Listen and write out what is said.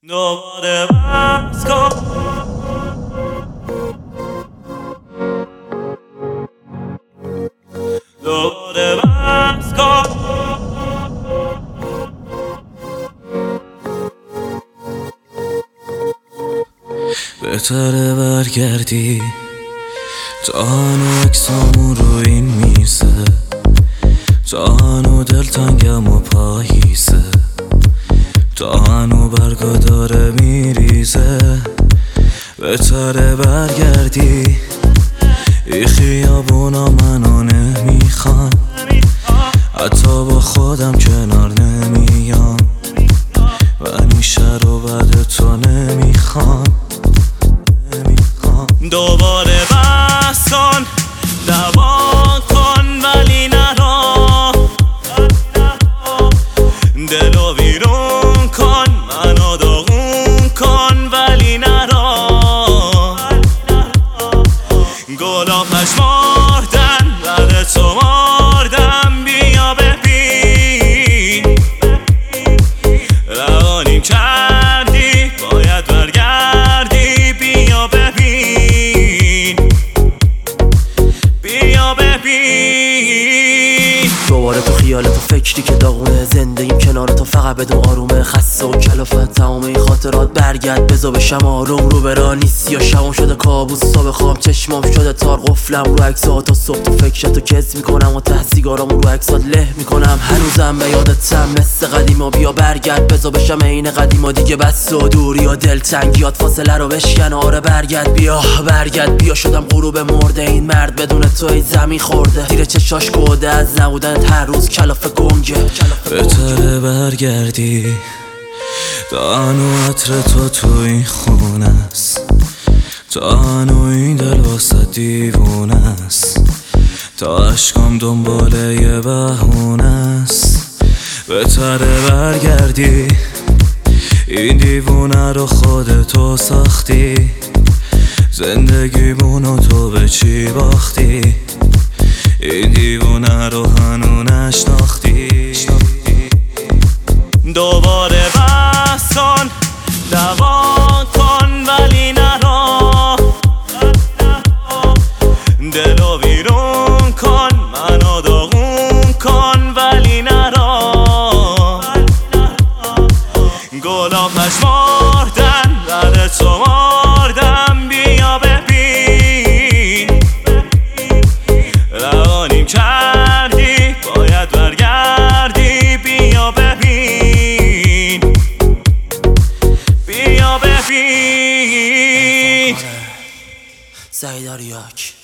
دوباره بس کن دوباره بس کن بهتره برگردی تا هنو اکسامون رو این میزه تا هنو دلتنگم و پاییزه تا هنو برگا داره میریزه بهتره برگردی ای خیابونا منو نمیخوام حتی با خودم کنار نمیام و این شهر و بعد تو نمیخوام دوباره بس کن دوان کن ولی نرا دلو بیرون کن منو داغون کن ولی نرا گلا پشماردن بعد تو ماردم بیا ببین روانیم کردی باید برگردی بیا ببین بیا ببین دوباره تو خیالت و فکری که داغونه زندگیم کنار تو فقط بدون آرومه خسته و کلافت تمام این خاطرات برگرد بزا بشم آروم رو برا نیست یا شبم شده کابوس صبح خواب چشمام شده تار قفلم رو عکسات تا صبح تو فکرتو کس میکنم و ته سیگارامو رو عکسات له میکنم هنوزم به یادتم مثل قدیما بیا برگرد بزا بشم عین قدیما دیگه بس و دوری و دلتنگیات فاصله رو بشکن آره برگرد بیا شدم غروب مرده این مرد بدون تو این زمین خورده زیر چشاش گوده از نبودنت هر روز کلافه گنگه بهتره برگردی تا هنو عطر تو این خونه است تا هنو این دل واسه دیوونه است تا عشقام دنباله یه بهونه است بهتره برگردی این دیوونه رو خودتو ساختی زندگیمونو تو به چی باختی این دیوونه رو هنو نشناختی دوباره بس کن دوان کن ولی نرا دلو بیرون کن منو داغون کن ولی نرا گلا پشماردن بعد تو ماردم بیا ببین روانیم کردی باید برگردی بیا ببین بیا ببین سعید آریاک